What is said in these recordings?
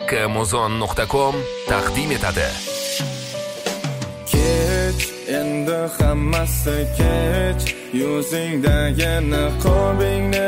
Haqqamuzon.com taqdim etadi. Kech, endi hammasi kech, yuzingdagi niqobingni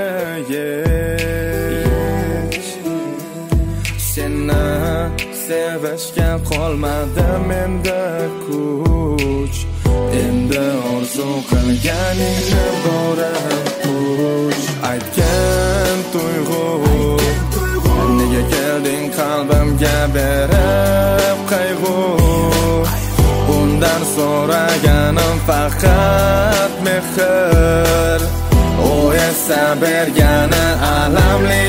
yech. Seni sevishga qolmadi menda kuch, endi orzu qilganingni borib puch. Aytgan tuyg'u, nega kelding qalbimga berib qayg'u? Bundan so'raganim faqat mehr, o esa bergani alamli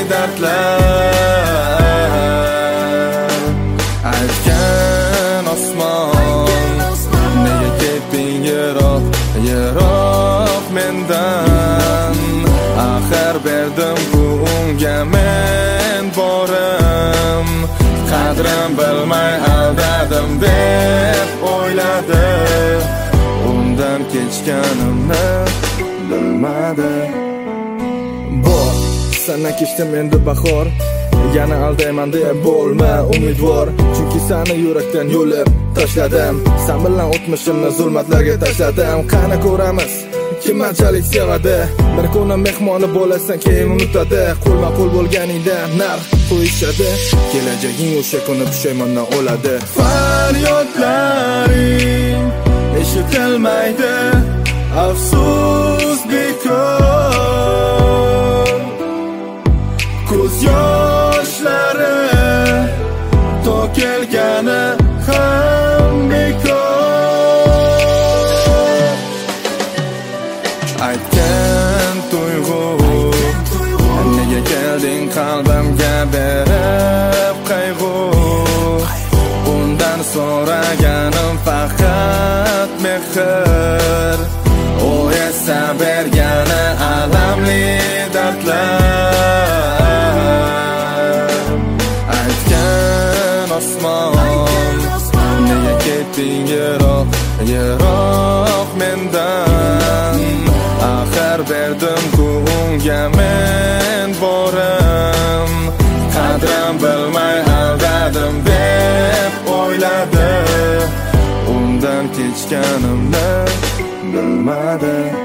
dardlar. Aytgan osmon, nega ketding yiroq, yiroq mendan? Axir berdim-ku unga men borim, qadrim bilmay aldadim deb o'yladi. Undan kechganimni bilmadi. Bor, sendan kechdim endi bahor, yana aldayman deb bo'lma umidvor. Chunki seni yurakdan yo'lib tashladim, sen bilan o'tmishimni zulmatlarga tashladim. Qani ko'ramiz kim qanchalik sevadi. Bir kuni mehmoni bo'lasan, keyin unutadi. Qo'lma-qo'l bo'lganingda narx qo'yishadi. Kelajaging o'sha kuni pushaymondan o'ladi. Faryodlaring eshitilmaydi, afsus bekor. Ko'z yoshlari to'kilgani ham bekor. Aytgan tuyg'u, nega kelding qalbimga berib qayg'u? Bundan so'raganim faqat mehr, o esa bergani alamli dardlar. Aytgan osmon, nega ketding yiroq, yiroq mendan? Axir berdim-ku unga men borim, qadrim bilmay aldadim deb o'yladi. Undan kechganimni bilmadi.